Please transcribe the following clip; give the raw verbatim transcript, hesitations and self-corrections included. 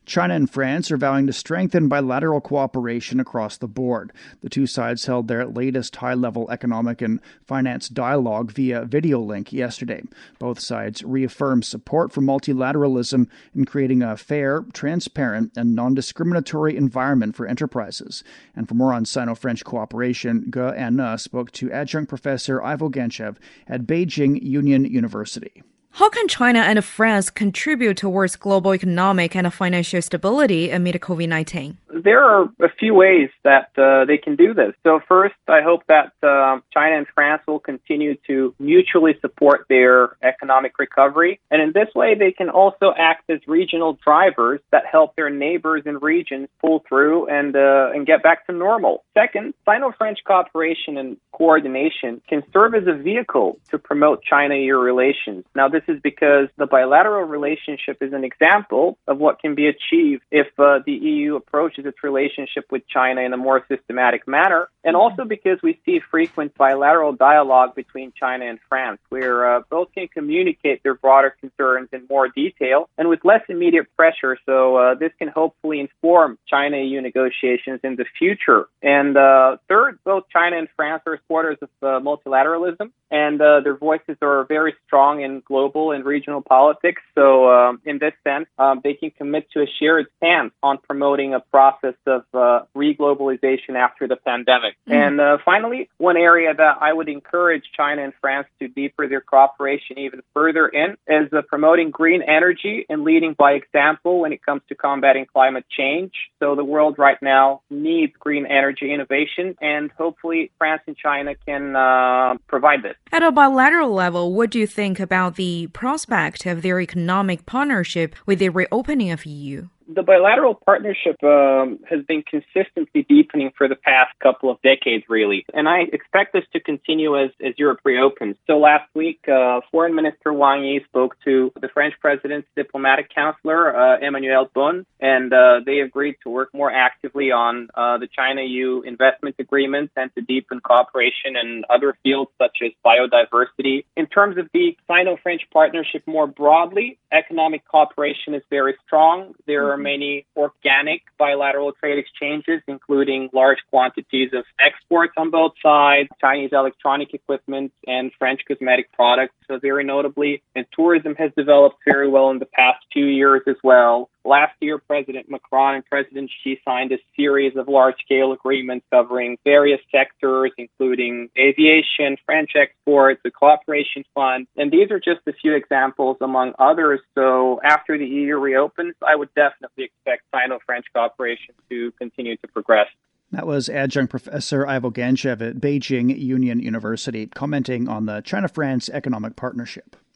China and France are vowing to strengthen bilateral cooperation across the board. The two sides held their latest high-level economic and finance dialogue via video link yesterday. Both sides reaffirmed support for multilateralism in creating a fair, transparent, and non-discriminatory environment for enterprises. And for more on Sino-French cooperation, Ge Anne spoke to adjunct professor Ivo Ganchev at Beijing Union University. How can China and France contribute towards global economic and financial stability amid covid nineteen? There are a few ways that uh, they can do this. So first, I hope that uh, China and France will continue to mutually support their economic recovery. And in this way, they can also act as regional drivers that help their neighbors and regions pull through and, uh, and get back to normal. Second, Sino-French cooperation and coordination can serve as a vehicle to promote China-E U relations. Now, this is because the bilateral relationship is an example of what can be achieved if uh, the E U approaches its relationship with China in a more systematic manner, and also because we see frequent bilateral dialogue between China and France, where uh, both can communicate their broader concerns in more detail and with less immediate pressure. So uh, this can hopefully inform China-E U negotiations in the future. And uh, third, both China and France are supporters of uh, multilateralism, and uh, their voices are very strong in global and regional politics. So um, in this sense, um, they can commit to a shared stance on promoting a process of uh, re-globalization after the pandemic. Mm. And uh, finally, one area that I would encourage China and France to deepen their cooperation even further in is uh, promoting green energy and leading by example when it comes to combating climate change. So the world right now needs green energy innovation, and hopefully France and China can uh, provide this. At a bilateral level, what do you think about the prospect of their economic partnership with the reopening of E U? The bilateral partnership um, has been consistently deepening for the past couple of decades, really. And I expect this to continue as, as Europe reopens. So last week, uh, Foreign Minister Wang Yi spoke to the French president's diplomatic counselor, uh, Emmanuel Bon, and uh, they agreed to work more actively on uh, the China-E U investment agreements and to deepen cooperation in other fields such as biodiversity. In terms of the Sino-French partnership more broadly, economic cooperation is very strong. There are many organic bilateral trade exchanges, including large quantities of exports on both sides, Chinese electronic equipment and French cosmetic products, so very notably. And tourism has developed very well in the past two years as well. Last year, President Macron and President Xi signed a series of large-scale agreements covering various sectors, including aviation, French exports, the cooperation fund. And these are just a few examples among others. So after the E U reopens, I would definitely expect Sino-French cooperation to continue to progress. That was adjunct professor Ivo Ganchev at Beijing Union University commenting on the China-France economic partnership.